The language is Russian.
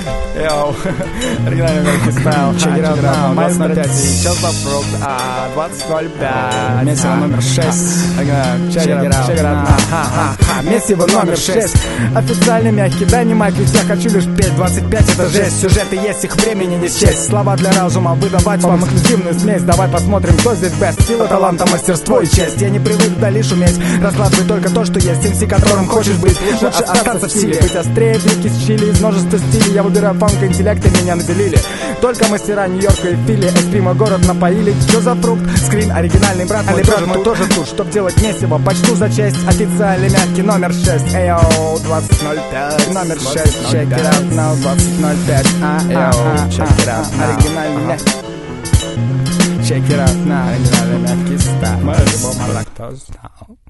Йоу, оригинальный мягкий стайл. Check it out now, 25, сейчас за фрукт, 20.05. Месиво номер 6. Check it out now. Месиво номер 6. Официальный мягкий, да не майк, ведь я хочу лишь петь. 25 это жесть, сюжеты есть, их времени не счесть. Слова для разума, выдавать вам эксклюзивную смесь. Давай посмотрим, кто здесь best. Сила, таланта, мастерство и честь. Я не привык вдали шуметь, раскладывай только то, что есть. MC, которым хочешь быть, лучше остаться в силе. Быть острее, блики с чили, из множества стилей. Я выбираю фанк, интеллект, и меня наделили. Только мастера Нью-Йорка и Фили, эскримо город напоили. Что за фрукт? Скрин, оригинальный брат мой тоже тут. Чтоб делать месиво, почту за честь. Официальный мягкий номер 6. Эйо, 20.05. Номер 6, check it out now, 20.05. Check it out now. Оригинальный мягкий. Check it out now, оригинальный мягкий стайл. Лактоз.